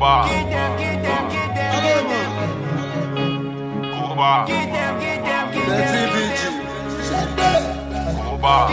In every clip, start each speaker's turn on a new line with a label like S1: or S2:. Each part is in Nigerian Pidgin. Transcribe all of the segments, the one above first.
S1: Cuba. Cuba. Cuba.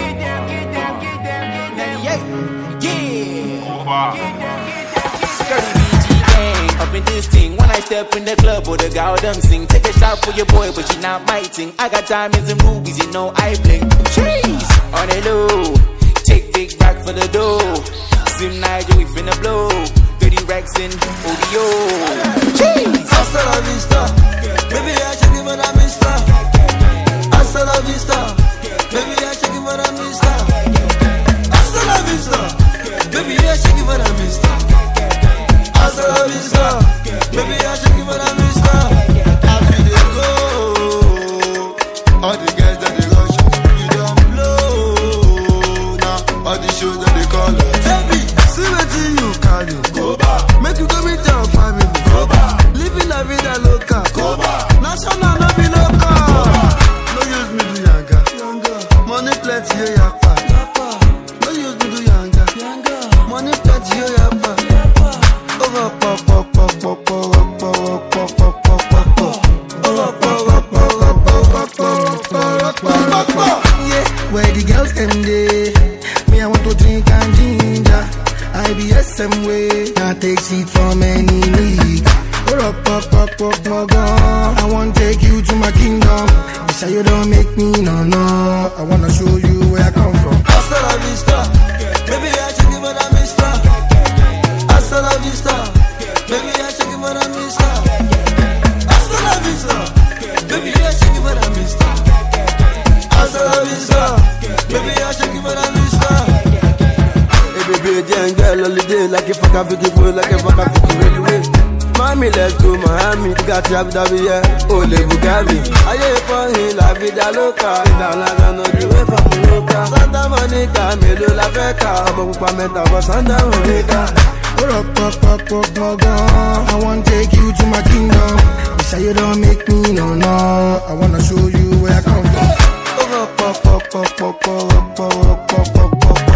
S1: Cuba.
S2: Dirty BG gang, up in this thing. When I step in the club or the girl them sing, take a shot for your boy, but she not my thing. I got diamonds and rubies, you know I bling. Cheese on the low, take big back for the dough. Sim Nigel, we finna blow. 30 racks in audio. Cheese.
S3: Hasta la vista, baby, I should give her a mister. Hasta la vista, baby, I should give her a mister. Hasta la vista, baby, I should give her a mister. Hasta la vista, baby, I should give her a mister. Happy they go, all the girls that they rush, you don't blow. Now all the shows that they call us. Baby, see what you call it. Go back, make you go meet your family. Go back, living la vida loca. Go back, national no be local. No use me do yanga. Money plenty yo yapa. No use me do yanga. Money plenty yo yapa. Yeah, where the girls them dey? Me I want to drink and ginger. IBSM way, can't take shit from any league. I want to take you to my kingdom. You say you don't make me no. I wanna show you where I come from. Hasta la vista, baby I should give her a mister. Hasta la vista, baby I should give her a mister. Hasta la vista, baby I should give her a mister. Hasta la vista, baby I should give her a mister. Hey baby, young girl holiday like a fuck beautiful, like a fuck railway. Mami, let's go Miami, got you up W, oh le Bugatti. Aye for him, la vida loca. Down like I know the way from Luca. Santa Monica, Melo la Feca. Abu Pameta was Santa Monica. I want to take you to my kingdom. You say you don't make me no. I wanna show you where I come from.